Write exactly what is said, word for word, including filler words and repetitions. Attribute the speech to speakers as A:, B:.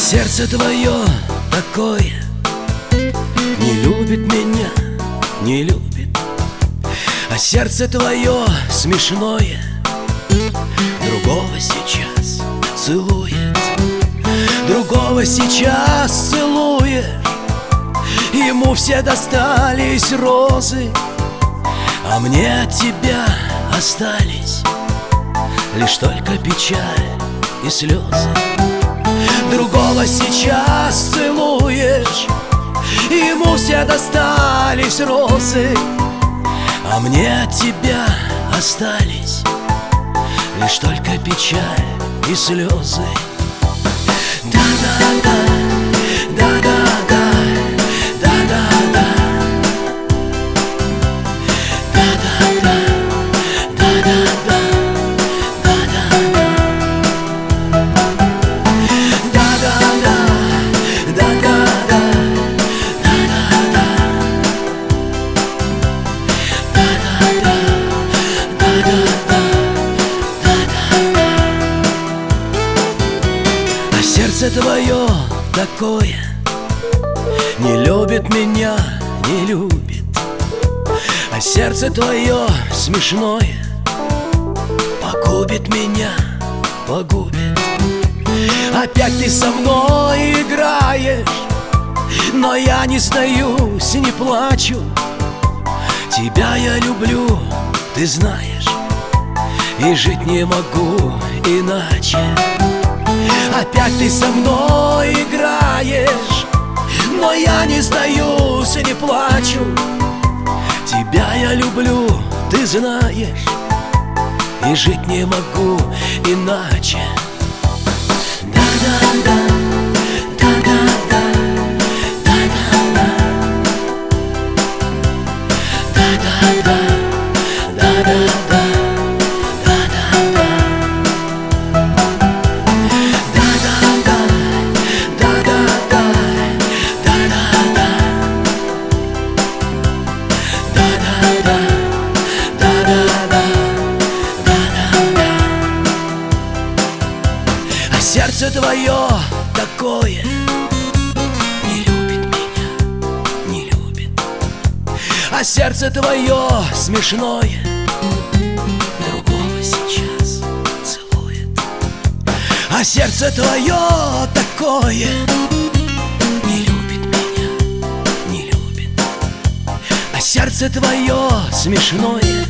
A: сердце твое такое, не любит меня, не любит. А сердце твое смешное другого сейчас целует, другого сейчас целует. Ему все достались розы, а мне от тебя остались лишь только печаль и слезы. Другого сейчас целуешь, ему все достались розы, а мне от тебя остались лишь только печаль и слезы. Да-да-да, да-да-да, да-да-да, да-да-да, да-да-да, да-да-да, да-да-да, да-да-да, да-да-да, да-да-да, да-да-да. А сердце твое такое, не любит меня, не любит. А сердце твое смешное погубит меня, погубит. Опять ты со мной играешь, но я не сдаюсь, не плачу. Тебя я люблю, ты знаешь, и жить не могу иначе. Опять ты со мной играешь, но я не сдаюсь и не плачу. Тебя я люблю, ты знаешь, и жить не могу иначе. Да-да-да, да-да-да, да-да-да, да-да-да, да-да-да, да-да-да. Сердце твое такое, не любит меня, не любит. А сердце твое смешное другого сейчас целует. А сердце твое такое, не любит меня, не любит. А сердце твое смешное